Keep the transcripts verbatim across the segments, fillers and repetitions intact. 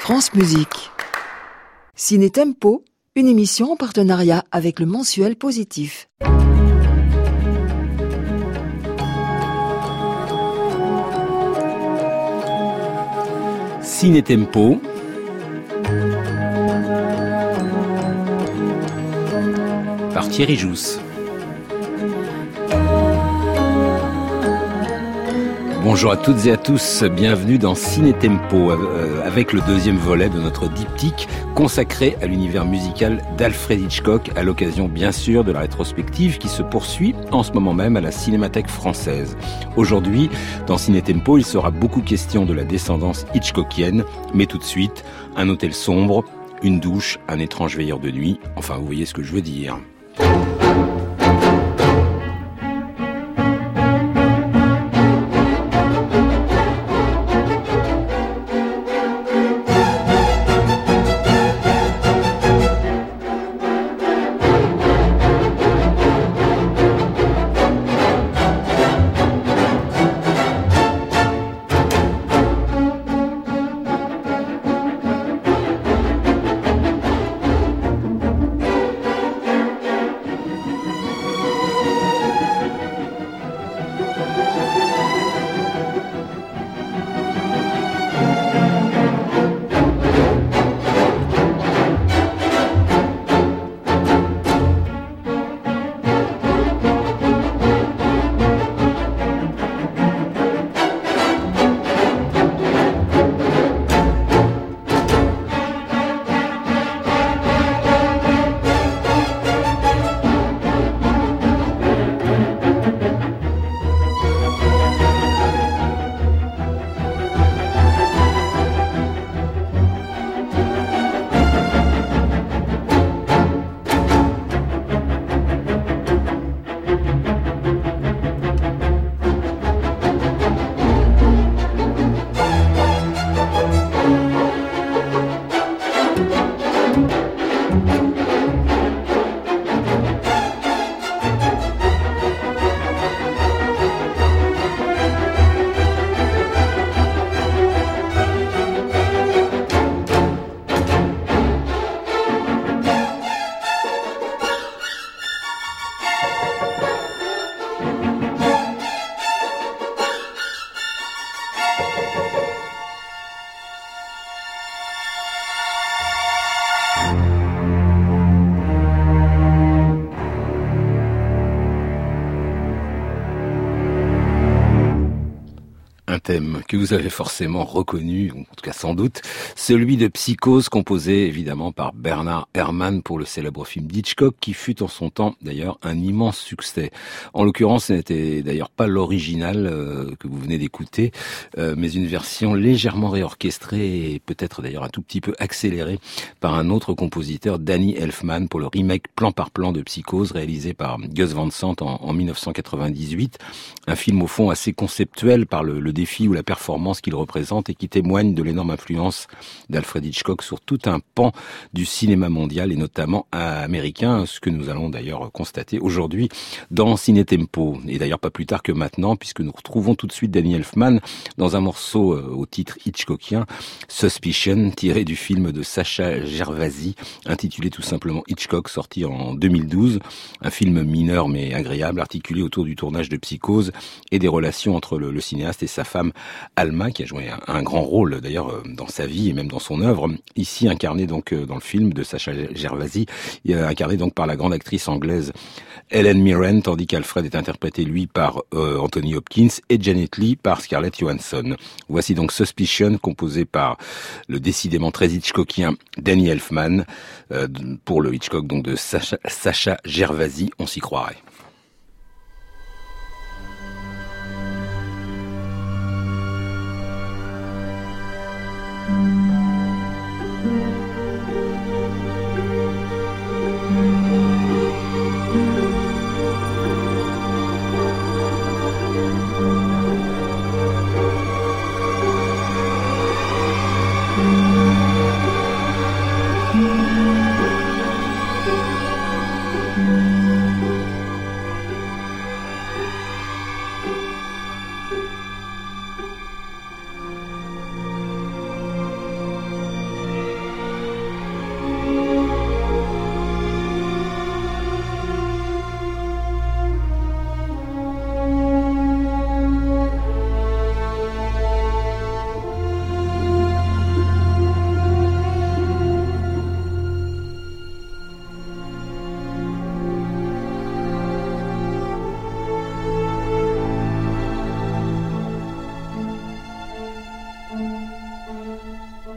France Musique. Ciné Tempo, une émission en partenariat avec le mensuel Positif. Ciné Tempo. Par Thierry Jousse. Bonjour à toutes et à tous, bienvenue dans Ciné Tempo, euh, avec le deuxième volet de notre diptyque consacré à l'univers musical d'Alfred Hitchcock, à l'occasion bien sûr de la rétrospective qui se poursuit en ce moment même à la Cinémathèque française. Aujourd'hui, dans Ciné Tempo, il sera beaucoup question de la descendance hitchcockienne, mais tout de suite, un hôtel sombre, une douche, un étrange veilleur de nuit, enfin vous voyez ce que je veux dire. Que vous avez forcément reconnu, en tout cas sans doute, celui de Psychose, composé évidemment par Bernard Herrmann pour le célèbre film d'Hitchcock, qui fut en son temps d'ailleurs un immense succès. En l'occurrence, ce n'était d'ailleurs pas l'original euh, que vous venez d'écouter, euh, mais une version légèrement réorchestrée et peut-être d'ailleurs un tout petit peu accélérée par un autre compositeur, Danny Elfman, pour le remake plan par plan de Psychose, réalisé par Gus Van Sant en, en dix-neuf cent quatre-vingt-dix-huit. Un film au fond assez conceptuel par le, le défi ou la performance qu'il représente et qui témoigne de l'énorme influence d'Alfred Hitchcock sur tout un pan du cinéma mondial et notamment américain, ce que nous allons d'ailleurs constater aujourd'hui dans Ciné Tempo. Et d'ailleurs pas plus tard que maintenant, puisque nous retrouvons tout de suite Danny Elfman dans un morceau au titre hitchcockien, Suspicion, tiré du film de Sacha Gervasi, intitulé tout simplement Hitchcock, sorti en deux mille douze. Un film mineur mais agréable, articulé autour du tournage de Psychose et des relations entre le, le cinéaste et sa femme Alma, qui a joué un, un grand rôle d'ailleurs dans sa vie et même dans son œuvre, ici incarné donc dans le film de Sacha Gervasi, incarné donc par la grande actrice anglaise Helen Mirren, tandis qu'Alfred est interprété lui par euh, Anthony Hopkins et Janet Leigh par Scarlett Johansson. Voici donc Suspicion, composé par le décidément très Hitchcockien Danny Elfman, euh, pour le Hitchcock donc de Sacha, Sacha Gervasi, on s'y croirait.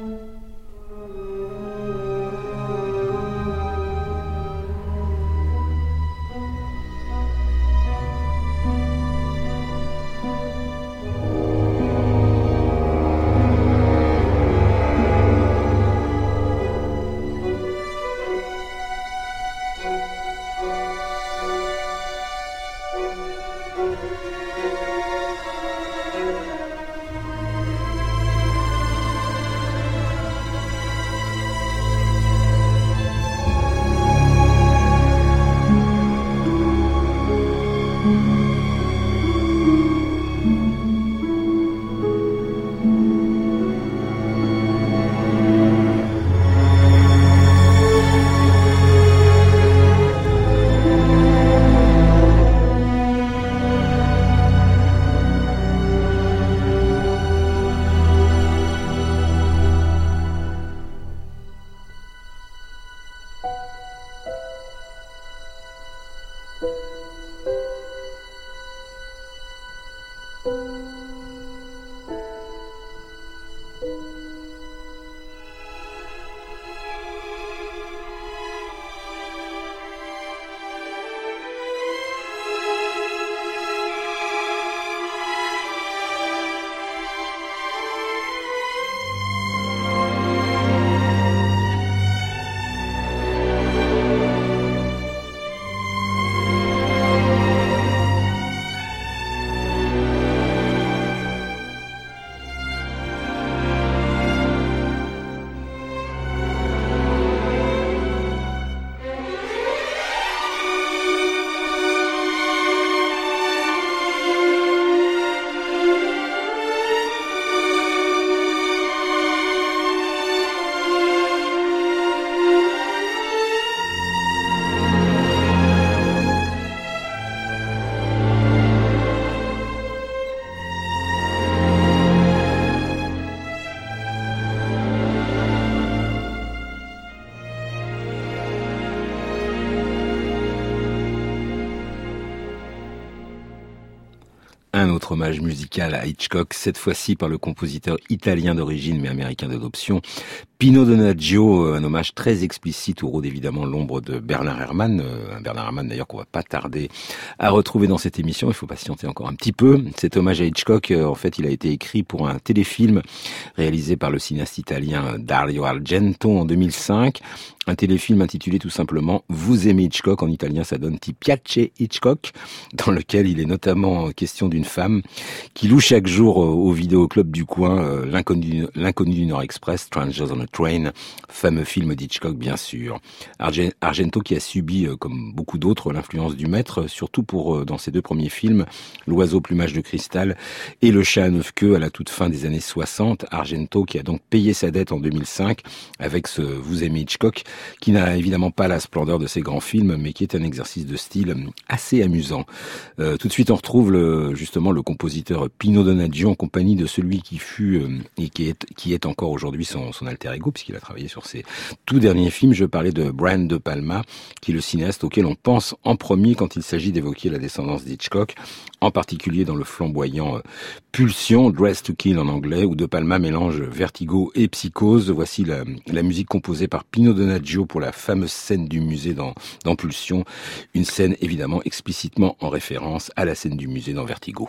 Un autre hommage musical à Hitchcock, cette fois-ci par le compositeur italien d'origine mais américain d'adoption, Pino Donaggio, un hommage très explicite où rôde évidemment l'ombre de Bernard Herrmann, un Bernard Herrmann d'ailleurs qu'on va pas tarder à retrouver dans cette émission, il faut patienter encore un petit peu. Cet hommage à Hitchcock, en fait, il a été écrit pour un téléfilm réalisé par le cinéaste italien Dario Argento en deux mille cinq, un téléfilm intitulé tout simplement « Vous aimez Hitchcock », en italien ça donne « Ti piace Hitchcock », dans lequel il est notamment question d'une femme qui loue chaque jour au vidéoclub du coin l'inconnu, l'inconnu du Nord Express, Strangers on a Train, fameux film d'Hitchcock bien sûr. Argento qui a subi, comme beaucoup d'autres, l'influence du maître, surtout pour, dans ses deux premiers films, L'oiseau plumage de cristal et Le chat à neuf queues à la toute fin des années soixante. Argento qui a donc payé sa dette en deux mille cinq avec ce « Vous aimez Hitchcock », qui n'a évidemment pas la splendeur de ses grands films, mais qui est un exercice de style assez amusant. Euh, tout de suite, on retrouve le, justement le compositeur Pino Donaggio en compagnie de celui qui fut euh, et qui est, qui est encore aujourd'hui son, son alter ego, puisqu'il a travaillé sur ses tout derniers films. Je parlais de Brian De Palma, qui est le cinéaste auquel on pense en premier quand il s'agit d'évoquer la descendance d'Hitchcock, en particulier dans le flamboyant euh, Pulsion, Dressed to Kill en anglais, où De Palma mélange vertigo et psychose. Voici la, la musique composée par Pino Donaggio pour la fameuse scène du musée dans, dans Pulsion, une scène évidemment explicitement en référence à la scène du musée dans Vertigo.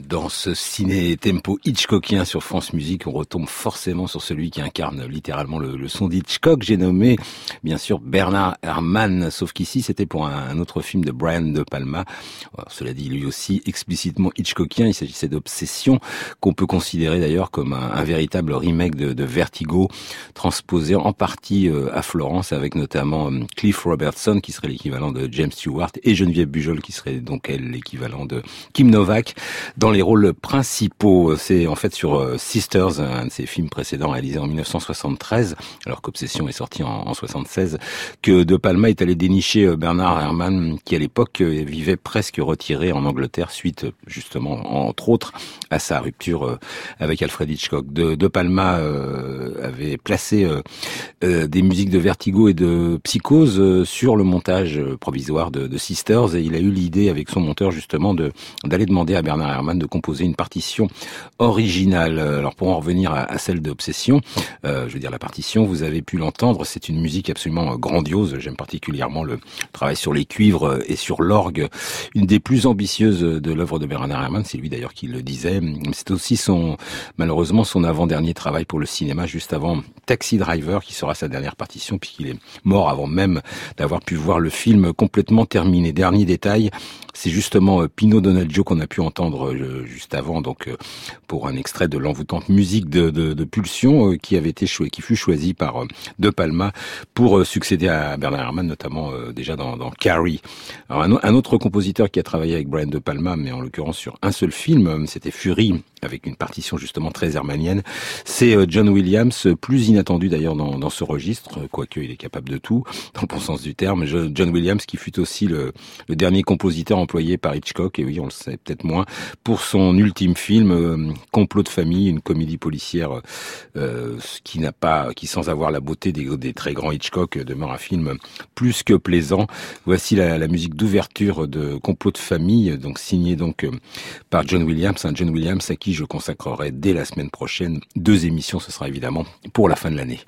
Dans ce ciné-tempo Hitchcockien sur France Musique, on retombe forcément sur celui qui incarne littéralement le, le son d'Hitchcock. J'ai nommé, bien sûr, Bernard Herrmann, sauf qu'ici, c'était pour un, un autre film de Brian De Palma. Alors, cela dit, lui aussi, explicitement Hitchcockien. Il s'agissait d'Obsession, qu'on peut considérer d'ailleurs comme un, un véritable remake de, de Vertigo, transposé en partie euh, à Florence, avec notamment euh, Cliff Robertson, qui serait l'équivalent de James Stewart, et Geneviève Bujold, qui serait donc, elle, l'équivalent de Kim Novak, dans les rôles principaux. C'est en fait sur euh, Sisters, un de ses films précédents réalisé en mille neuf cent soixante-treize, alors qu'Obsession est sorti en, en soixante-seize, que De Palma est allé dénicher euh, Bernard Herrmann, qui à l'époque euh, vivait presque retiré en Angleterre, suite justement, entre autres, à sa rupture euh, avec Alfred Hitchcock. De, de Palma euh, avait placé euh, euh, des musiques de Vertigo et de Psychose euh, sur le montage provisoire de, de Sisters, et il a eu l'idée avec son monteur justement de d'aller demander à Bernard Herrmann de composer une partition originale. Alors pour en revenir à, à celle d'Obsession, euh, je veux dire la partition, vous avez pu l'entendre, c'est une musique absolument grandiose. J'aime particulièrement le travail sur les cuivres et sur l'orgue, une des plus ambitieuses de l'œuvre de Bernard Herrmann, c'est lui d'ailleurs qui le disait. C'est aussi son, malheureusement, son avant-dernier travail pour le cinéma, juste avant Taxi Driver, qui sera sa dernière partition, puisqu'il est mort avant même d'avoir pu voir le film complètement terminé. Dernier détail, c'est justement Pino Donaggio qu'on a pu entendre juste avant, donc pour un extrait de l'envoûtante musique de, de, de Pulsion, qui avait été cho- qui fut choisi par De Palma pour succéder à Bernard Herrmann, notamment déjà dans, dans Carrie. Alors un, un autre compositeur qui a travaillé avec Brian De Palma, mais en l'occurrence sur un seul film, c'était Fury, avec une partition justement très hermannienne, c'est John Williams, plus inattendu d'ailleurs dans, dans ce registre, quoique il est capable de tout, dans le bon sens du terme. John Williams qui fut aussi le, le dernier compositeur employé par Hitchcock, et oui, on le sait peut-être moins, pour son ultime film, euh, Complot de famille, une comédie policière euh, qui n'a pas, qui sans avoir la beauté des, des très grands Hitchcock, demeure un film plus que plaisant. Voici la, la musique d'ouverture de Complot de famille, donc signée donc euh, par John Williams, un John Williams à qui je consacrerai dès la semaine prochaine deux émissions. Ce sera évidemment pour la fin de l'année.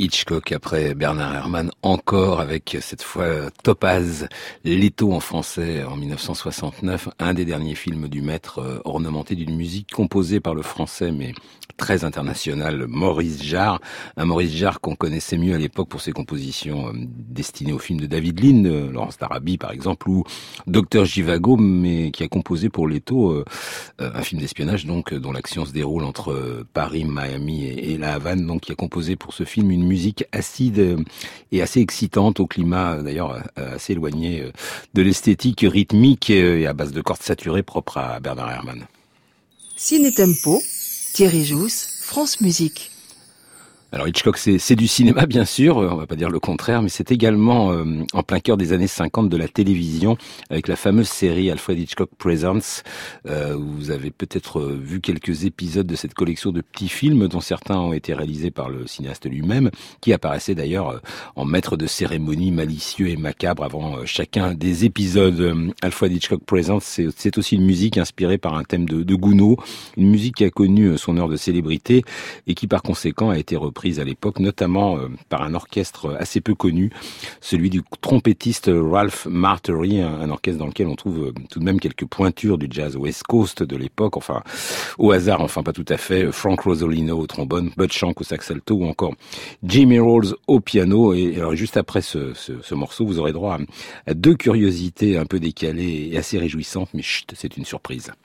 Hitchcock après Bernard Herrmann, encore avec cette fois Topaz, Leto en français en mille neuf cent soixante-neuf, un des derniers films du maître ornementé d'une musique composée par le français mais très international Maurice Jarre, un Maurice Jarre qu'on connaissait mieux à l'époque pour ses compositions destinées aux films de David Lean, Laurence d'Arabie par exemple, ou Docteur Zhivago, mais qui a composé pour Leto un film d'espionnage donc dont l'action se déroule entre Paris, Miami et la Havane, donc qui a composé pour ce film une musique acide et assez excitante, au climat d'ailleurs assez éloigné de l'esthétique rythmique et à base de cordes saturées propre à Bernard Herrmann. Ciné Tempo, Thierry Jousse, France Musique. Alors Hitchcock, c'est, c'est du cinéma bien sûr, on va pas dire le contraire, mais c'est également euh, en plein cœur des années cinquante de la télévision, avec la fameuse série Alfred Hitchcock Presents. Euh, vous avez peut-être vu quelques épisodes de cette collection de petits films, dont certains ont été réalisés par le cinéaste lui-même, qui apparaissait d'ailleurs en maître de cérémonie malicieux et macabre avant chacun des épisodes. Alfred Hitchcock Presents, c'est, c'est aussi une musique inspirée par un thème de, de Gounod, une musique qui a connu son heure de célébrité et qui par conséquent a été reprise à l'époque, notamment euh, par un orchestre assez peu connu, celui du trompettiste Ralph Martery, un, un orchestre dans lequel on trouve euh, tout de même quelques pointures du jazz West Coast de l'époque, enfin au hasard, enfin pas tout à fait, Frank Rosolino au trombone, Bud Shank au sax alto ou encore Jimmy Rolls au piano. Et alors juste après ce, ce, ce morceau, vous aurez droit à, à deux curiosités un peu décalées et assez réjouissantes, mais chut, c'est une surprise.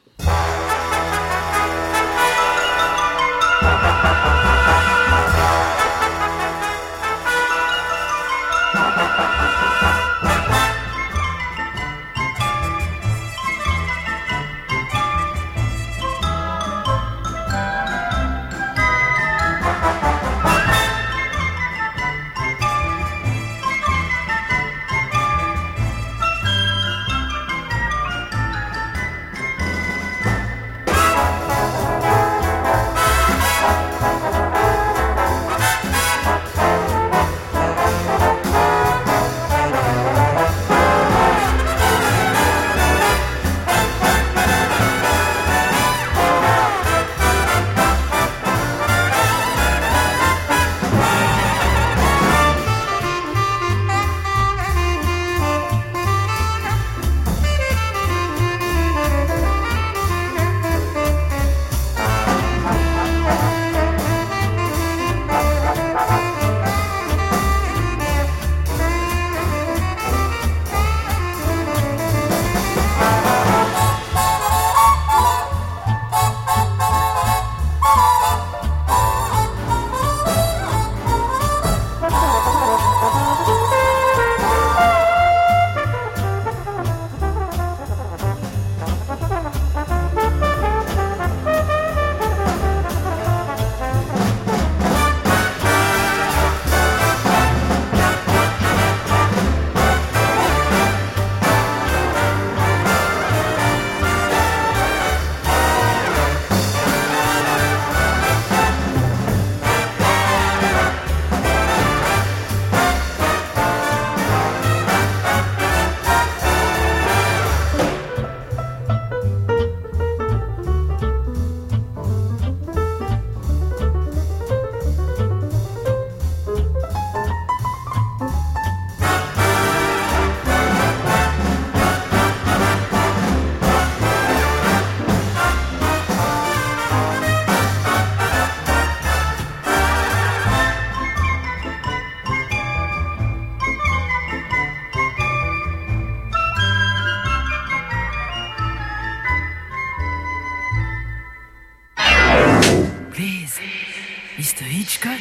Mister Hitchcock?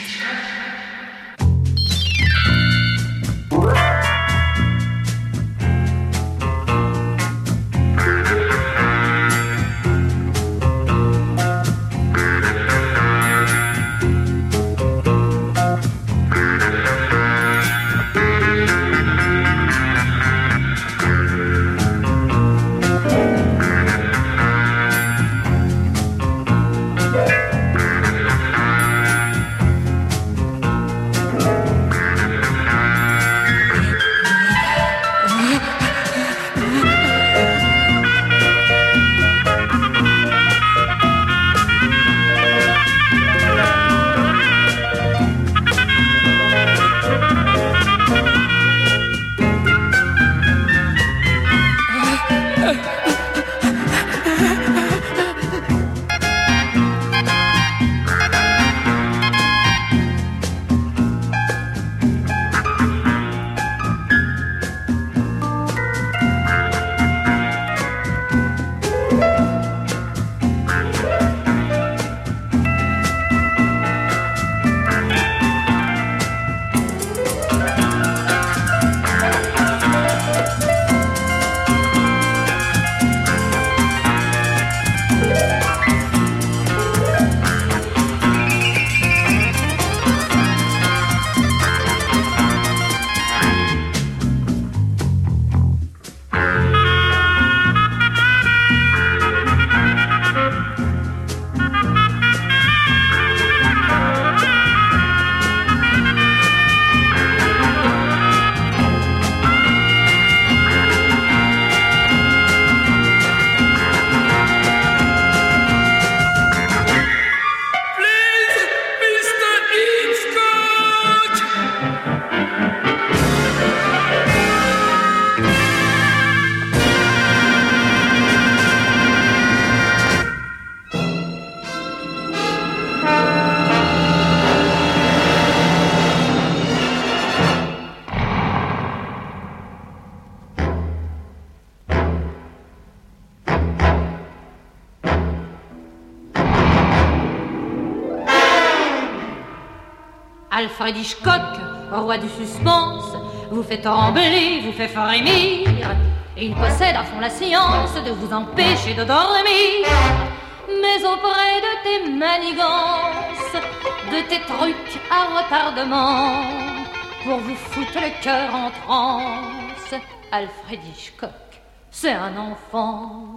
Alfred Hitchcock, roi du suspense, vous fait trembler, vous fait frémir. Et il possède à fond la science de vous empêcher de dormir. Mais auprès de tes manigances, de tes trucs à retardement, pour vous foutre le cœur en transe, Alfred Hitchcock, c'est un enfant.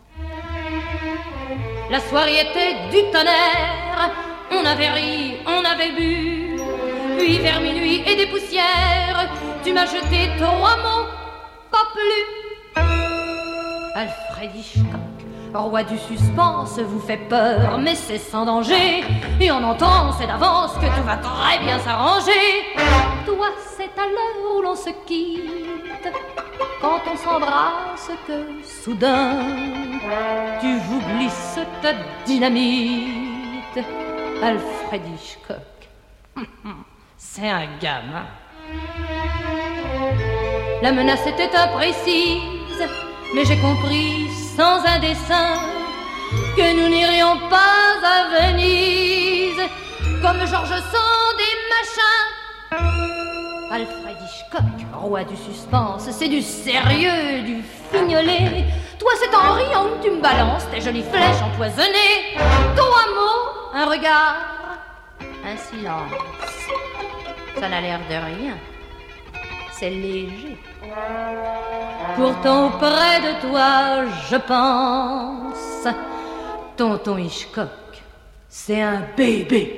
La soirée était du tonnerre, on avait ri, on avait bu. Puis vers minuit et des poussières, tu m'as jeté trois mots, pas plus. Alfred Hitchcock, roi du suspense, vous fait peur, mais c'est sans danger. Et on entend, c'est d'avance, que tout va très bien s'arranger. Toi, c'est à l'heure où l'on se quitte, quand on s'embrasse, que soudain, tu vous glisses ta dynamite. Alfred Hitchcock, c'est un gamin. La menace était imprécise, mais j'ai compris sans un dessin que nous n'irions pas à Venise comme Georges Sand et machin. Alfred Hitchcock, roi du suspense, c'est du sérieux, du fignolet. Toi, c'est en riant que tu me balances tes jolies flèches empoisonnées. Trois mots, un regard, un silence. Ça n'a l'air de rien, c'est léger. Pourtant auprès de toi, je pense, tonton Hitchcock, c'est un bébé.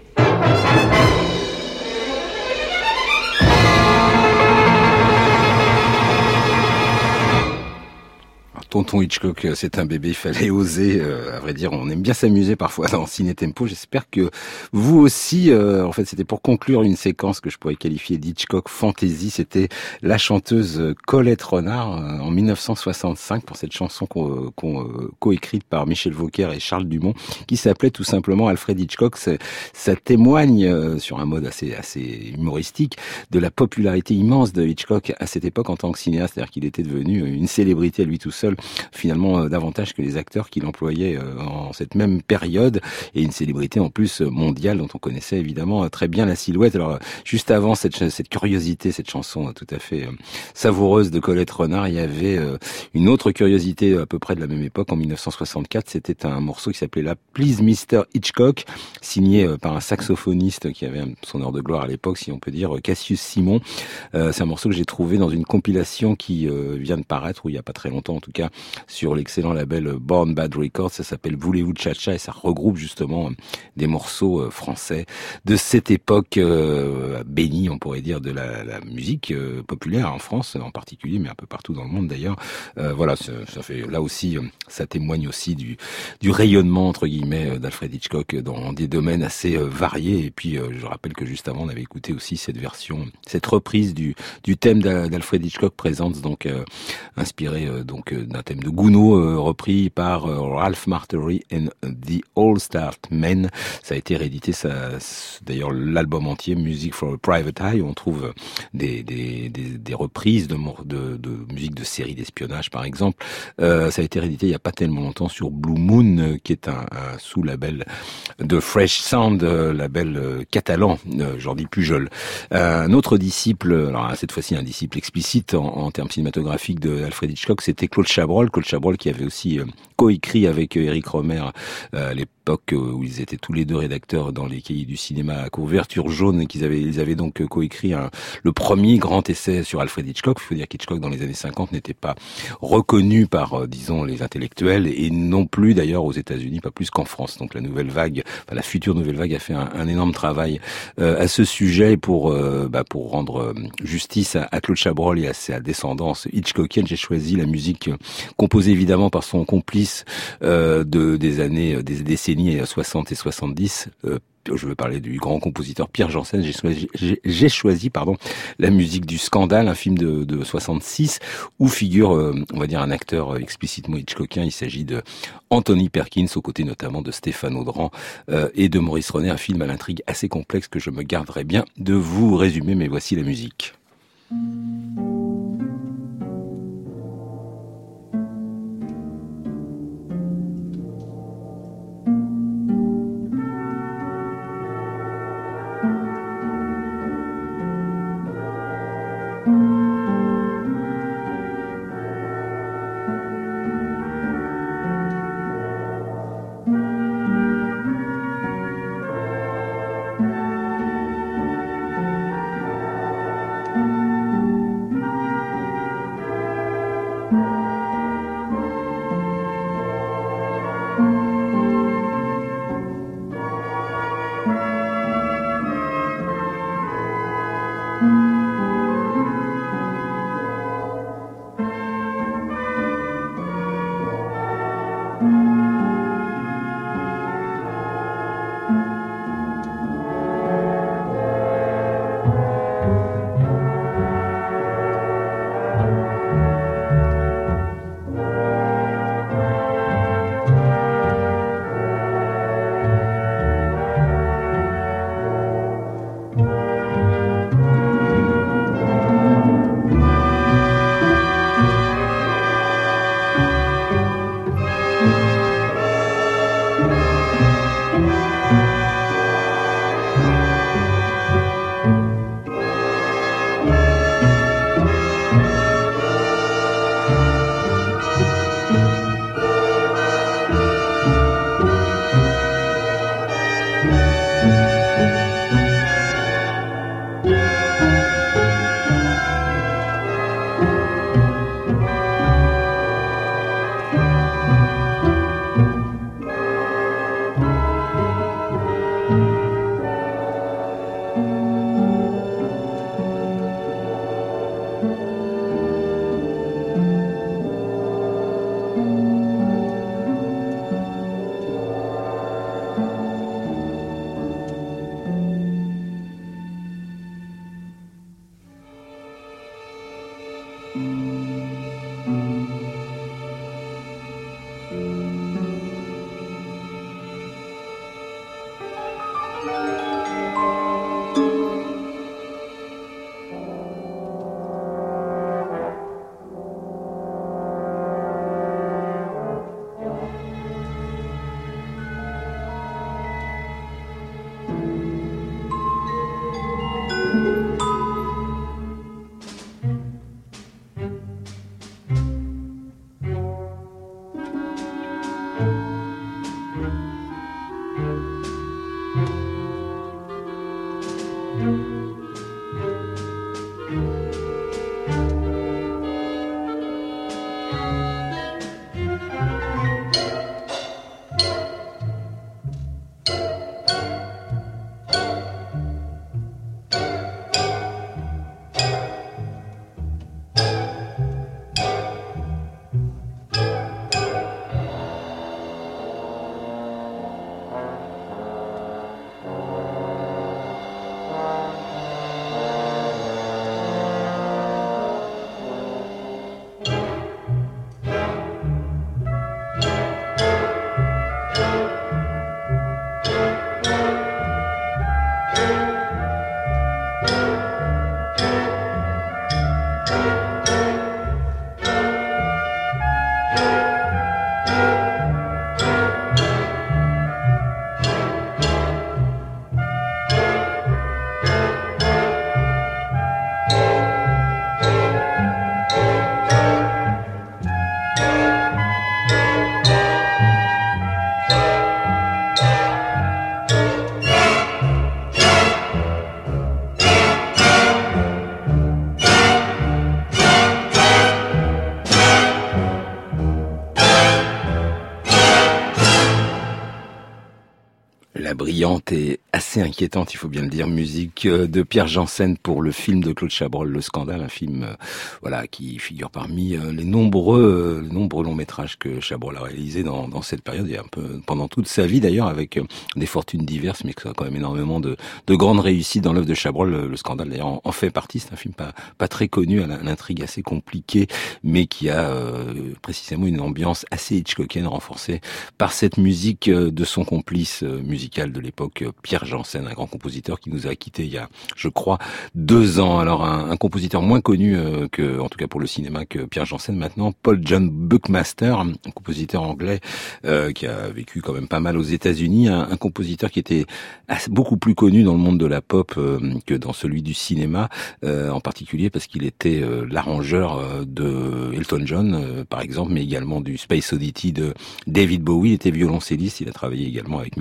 Tonton Hitchcock, c'est un bébé, il fallait oser. Euh, à vrai dire, on aime bien s'amuser parfois dans Ciné Tempo. J'espère que vous aussi, euh, en fait, c'était pour conclure une séquence que je pourrais qualifier d'Hitchcock Fantasy. C'était la chanteuse Colette Renard euh, en mille neuf cent soixante-cinq pour cette chanson qu'on, qu'on, euh, coécrite par Michel Vauquer et Charles Dumont, qui s'appelait tout simplement Alfred Hitchcock. C'est, ça témoigne euh, sur un mode assez, assez humoristique de la popularité immense de Hitchcock à cette époque en tant que cinéaste. C'est-à-dire qu'il était devenu une célébrité à lui tout seul, finalement euh, davantage que les acteurs qu'il employait euh, en cette même période, et une célébrité en plus mondiale dont on connaissait évidemment euh, très bien la silhouette. Alors euh, juste avant cette, cette curiosité, cette chanson euh, tout à fait euh, savoureuse de Colette Renard, il y avait euh, une autre curiosité à peu près de la même époque, en mille neuf cent soixante-quatre. C'était un morceau qui s'appelait la Please mister Hitchcock, signé euh, par un saxophoniste qui avait son heure de gloire à l'époque, si on peut dire, Cassius Simon. Euh, c'est un morceau que j'ai trouvé dans une compilation qui euh, vient de paraître, ou il y a pas très longtemps en tout cas, sur l'excellent label Born Bad Records. Ça s'appelle Voulez-vous Cha-Cha et ça regroupe justement des morceaux français de cette époque euh, bénie, on pourrait dire, de la, la musique euh, populaire en France en particulier, mais un peu partout dans le monde d'ailleurs. Euh, voilà, ça, ça fait là aussi, ça témoigne aussi du, du rayonnement entre guillemets d'Alfred Hitchcock dans des domaines assez euh, variés. Et puis euh, je rappelle que juste avant on avait écouté aussi cette version, cette reprise du, du thème d'Alfred Hitchcock Presents, donc euh, inspiré euh, donc d'un thème de Gounod euh, repris par euh, Ralph Martery and the All Star Men. Ça a été réédité, ça, d'ailleurs l'album entier Music for a Private Eye, où on trouve des, des, des, des reprises de, de, de musique de séries d'espionnage par exemple. Euh, ça a été réédité il n'y a pas tellement longtemps sur Blue Moon, euh, qui est un, un sous-label de Fresh Sound, euh, label euh, catalan, euh, Jordi Pujol. Euh, un autre disciple, alors cette fois-ci un disciple explicite en, en termes cinématographiques de Alfred Hitchcock, c'était Claude Chabrol. Claude Chabrol qui avait aussi euh, coécrit avec euh, Éric Romer euh, à l'époque euh, où ils étaient tous les deux rédacteurs dans les cahiers du cinéma à couverture jaune, et qu'ils avaient, ils avaient donc coécrit un, le premier grand essai sur Alfred Hitchcock. Il faut dire qu'Hitchcock dans les années cinquante n'était pas reconnu par, euh, disons, les intellectuels, et non plus d'ailleurs aux États-Unis, pas plus qu'en France. Donc la nouvelle vague, enfin la future nouvelle vague a fait un, un énorme travail euh, à ce sujet pour euh, bah, pour rendre justice à, à Claude Chabrol et à sa descendance hitchcockienne. J'ai choisi la musique composée évidemment par son complice euh, de des années, des décennies soixante et soixante-dix. Euh, je veux parler du grand compositeur Pierre Janssen. J'ai choisi, j'ai, j'ai choisi pardon, la musique du Scandale, un film de, de soixante-six, où figure, euh, on va dire, un acteur explicitement hitchcockien. Il s'agit de Anthony Perkins, aux côtés notamment de Stéphane Audran euh, et de Maurice René, un film à l'intrigue assez complexe que je me garderai bien de vous résumer, mais voici la musique. La brillante et assez inquiétante, il faut bien le dire, musique de Pierre Janssen pour le film de Claude Chabrol, Le Scandale, un film euh, voilà qui figure parmi euh, les nombreux euh, les nombreux longs métrages que Chabrol a réalisés dans, dans cette période et un peu pendant toute sa vie d'ailleurs, avec euh, des fortunes diverses, mais que ça a quand même énormément de, de grandes réussites dans l'œuvre de Chabrol. Le, le Scandale d'ailleurs en, en fait partie. C'est un film pas pas très connu, à l'intrigue assez compliquée, mais qui a euh, précisément une ambiance assez hitchcockienne, renforcée par cette musique de son complice euh, musical de l'époque, Pierre Janssen, un grand compositeur qui nous a quittés il y a, je crois, deux ans. Alors un, un compositeur moins connu euh, que, en tout cas pour le cinéma, que Pierre Janssen maintenant, Paul John Buckmaster, un compositeur anglais euh, qui a vécu quand même pas mal aux États-Unis, un, un compositeur qui était assez, beaucoup plus connu dans le monde de la pop euh, que dans celui du cinéma, euh, en particulier parce qu'il était euh, l'arrangeur euh, de Elton John, euh, par exemple, mais également du Space Oddity de David Bowie. Il était violoncelliste, il a travaillé également avec Mick Jagger,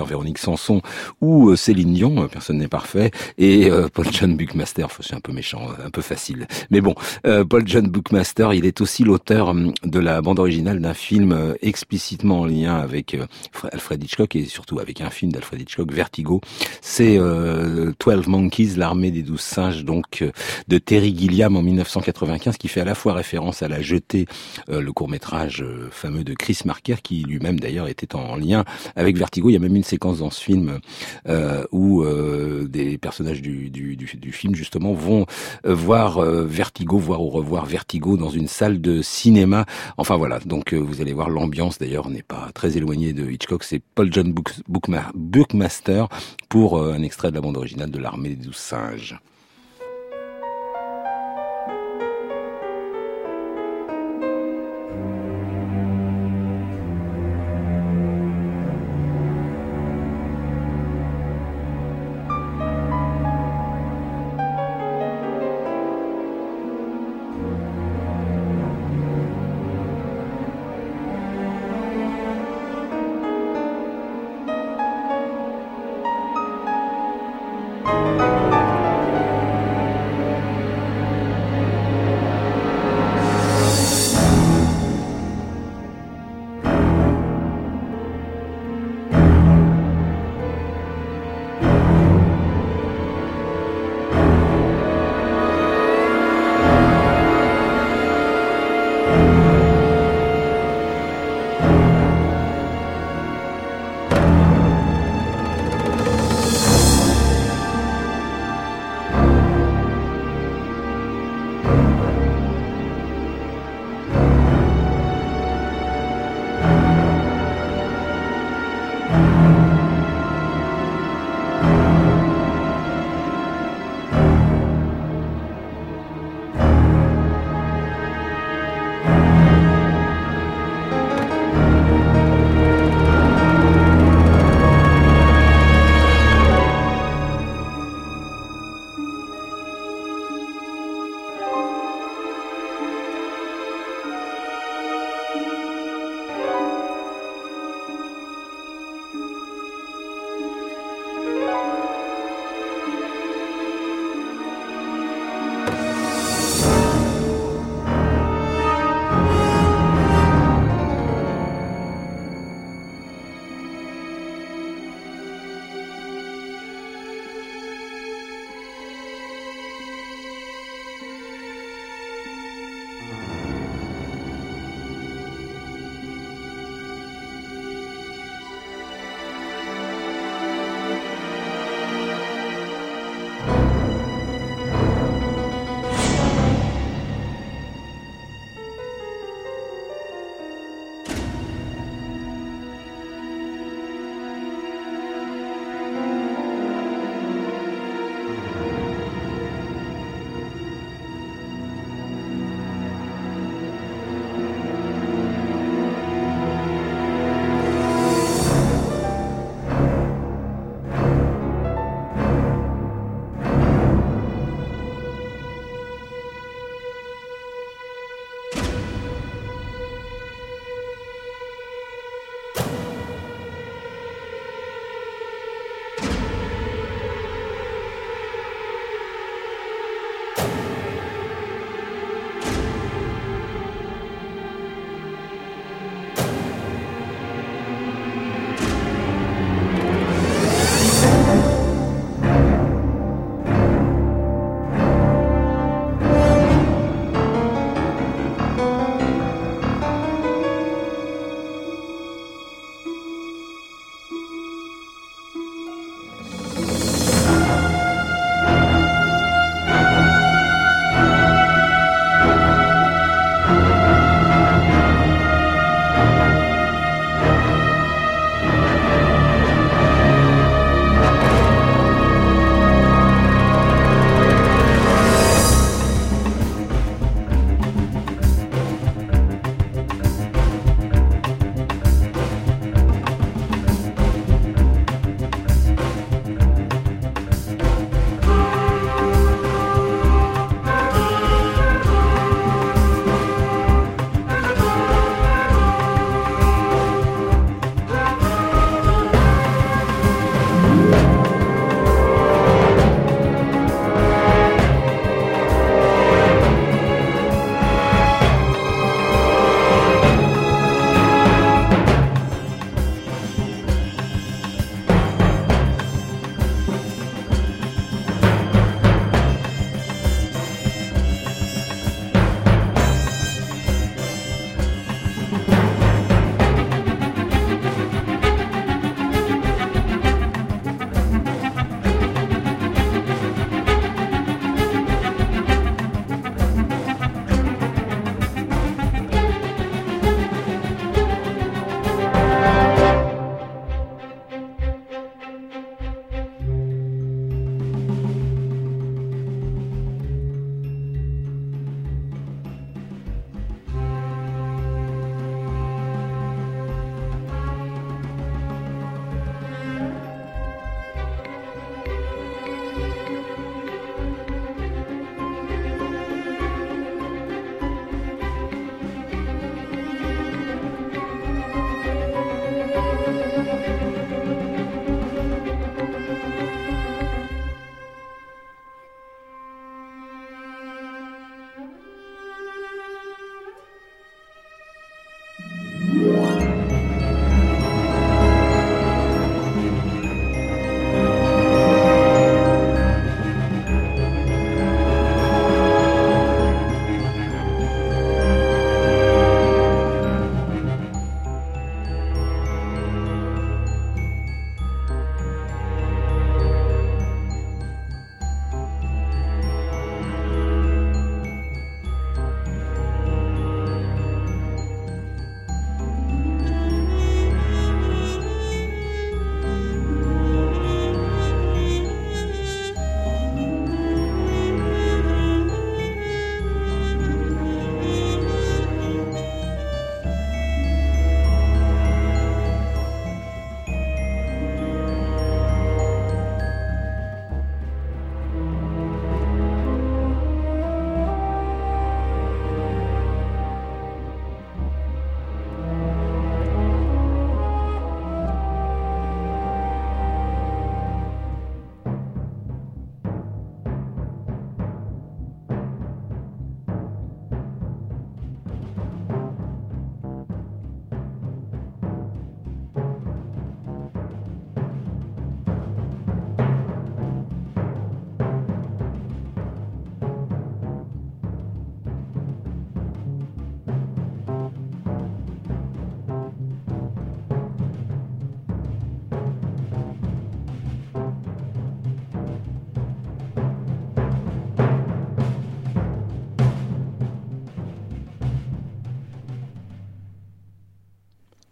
Véronique Sanson ou Céline Dion, personne n'est parfait, et euh, Paul John Buckmaster, enfin, c'est un peu méchant, un peu facile. Mais bon, euh, Paul John Buckmaster, il est aussi l'auteur de la bande originale d'un film euh, explicitement en lien avec euh, Alfred Hitchcock et surtout avec un film d'Alfred Hitchcock, Vertigo. C'est euh, Twelve Monkeys, l'armée des douze singes, donc euh, de Terry Gilliam en mille neuf cent quatre-vingt-quinze, qui fait à la fois référence à La Jetée, euh, le court-métrage euh, fameux de Chris Marker, qui lui-même d'ailleurs était en, en lien avec Vertigo. Il y a même une séquence dans ce film euh, où euh, des personnages du, du, du, du film justement vont euh, voir euh, Vertigo, voir ou revoir Vertigo dans une salle de cinéma. Enfin voilà, donc euh, vous allez voir, l'ambiance d'ailleurs n'est pas très éloignée de Hitchcock. C'est Paul John Book, Bookma, Buckmaster pour euh, un extrait de la bande originale de l'Armée des douze singes.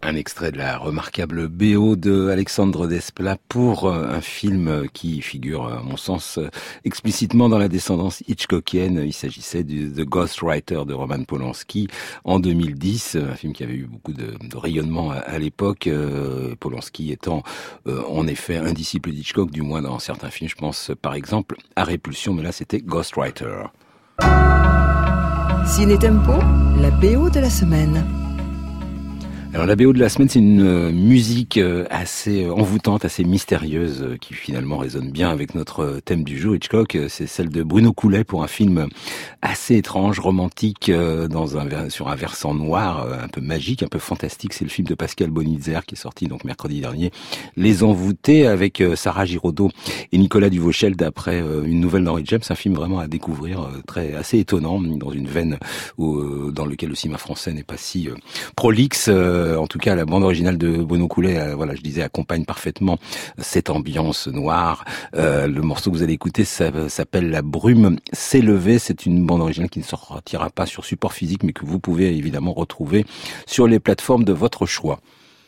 Un extrait de la remarquable B O de Alexandre Desplat pour un film qui figure, à mon sens, explicitement dans la descendance hitchcockienne. Il s'agissait du The Ghostwriter de Roman Polanski en deux mille dix, un film qui avait eu beaucoup de, de rayonnement à, à l'époque. Euh, Polanski étant euh, en effet un disciple d'Hitchcock, du moins dans certains films. Je pense par exemple à Répulsion, mais là c'était Ghostwriter. Ciné Tempo, la B O de la semaine. Alors la B O de la semaine, c'est une euh, musique euh, assez euh, envoûtante, assez mystérieuse, euh, qui finalement résonne bien avec notre euh, thème du jour, Hitchcock. Euh, c'est celle de Bruno Coulet pour un film assez étrange, romantique, euh, dans un sur un versant noir, euh, un peu magique, un peu fantastique. C'est le film de Pascal Bonitzer qui est sorti donc mercredi dernier, Les Envoûtés, avec euh, Sarah Giraudot et Nicolas Duvauchel, d'après euh, une nouvelle d'Henry James. Un film vraiment à découvrir, euh, très assez étonnant, dans une veine où, euh, dans lequel le cinéma français n'est pas si euh, prolixe. Euh, En tout cas, la bande originale de Bruno Coulet, euh, voilà, je disais, accompagne parfaitement cette ambiance noire. Euh, le morceau que vous allez écouter ça, s'appelle La Brume s'est levée. C'est une bande originale qui ne sortira pas sur support physique, mais que vous pouvez évidemment retrouver sur les plateformes de votre choix.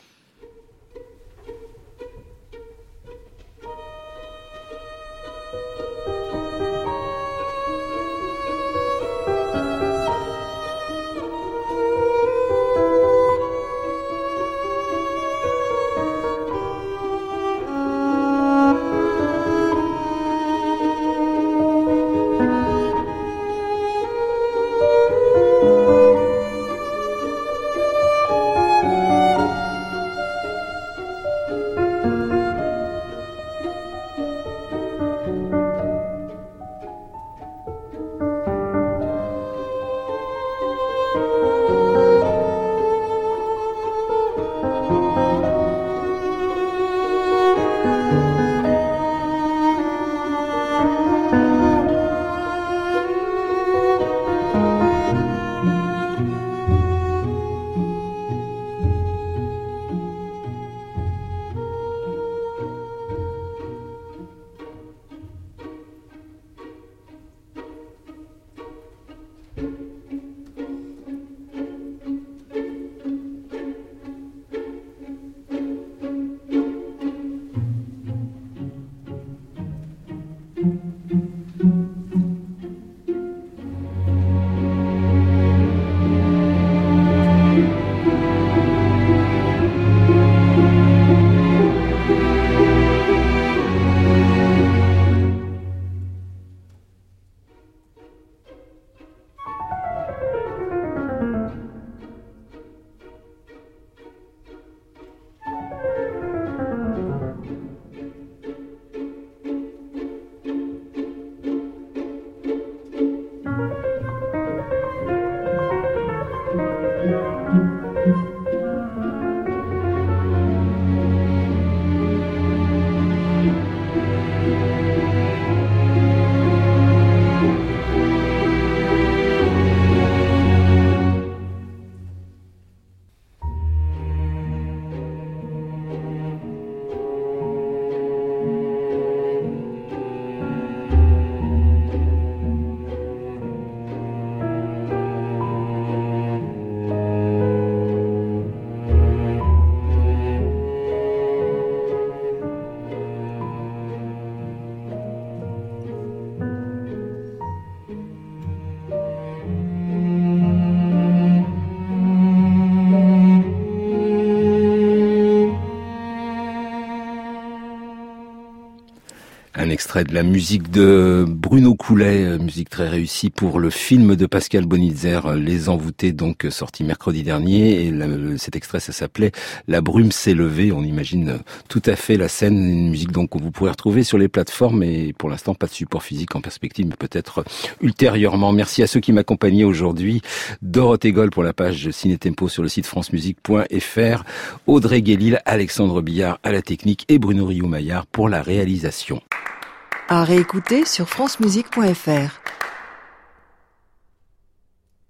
Un extrait de la musique de Bruno Coulet, musique très réussie pour le film de Pascal Bonitzer, Les Envoûtés, donc sorti mercredi dernier. Et la, cet extrait, ça s'appelait La Brume s'est levée. On imagine tout à fait la scène, une musique donc que vous pourrez retrouver sur les plateformes. Et pour l'instant, pas de support physique en perspective, mais peut-être ultérieurement. Merci à ceux qui m'accompagnaient aujourd'hui. Dorothée Goll pour la page Ciné Tempo sur le site francemusique point f r. Audrey Guélil, Alexandre Billard à la technique et Bruno Rioux-Maillard pour la réalisation. À réécouter sur francemusique point f r.